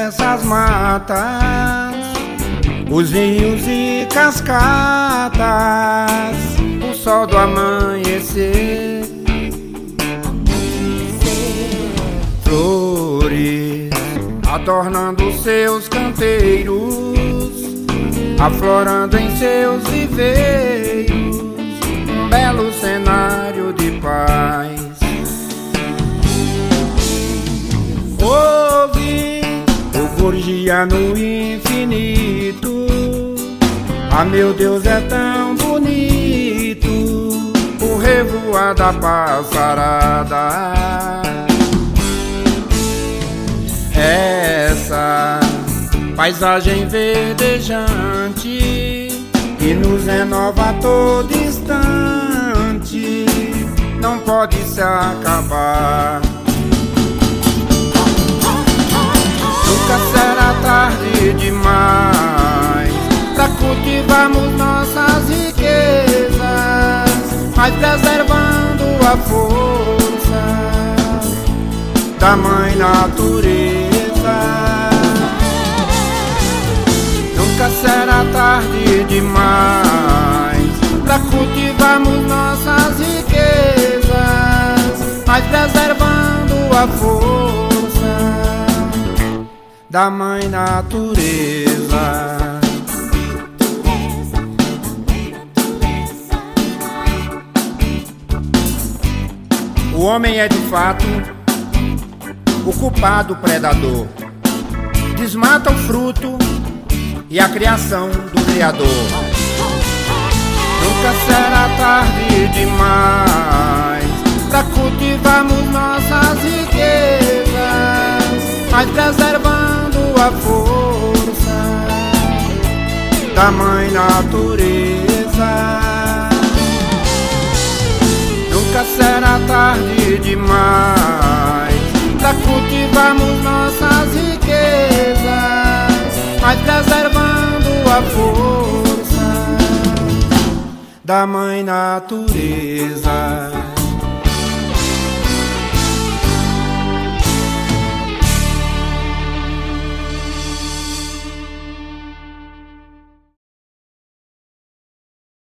dessas matas, os rios e cascatas, o sol do amanhecer, flores adornando seus canteiros, aflorando em seus viveiros, um belo cenário de paz. Ouve o gorjear no infinito, ah, meu Deus, é tão bonito o revoar da passarada. Essa paisagem verdejante que nos renova a todo instante não pode se acabar. Nunca será tarde demais pra cultivarmos nossas riquezas, mas preservando a força da mãe natureza. Nunca será tarde demais pra cultivarmos nossas riquezas, mas preservando a força da mãe natureza. O homem é de fato o culpado predador, desmata o fruto e a criação do Criador. Nunca será tarde demais pra cultivarmos nossas riquezas, mas preservando a força da mãe natureza. Nunca será tarde demais pra cultivarmos nossas riquezas, mas preservando a força da mãe natureza.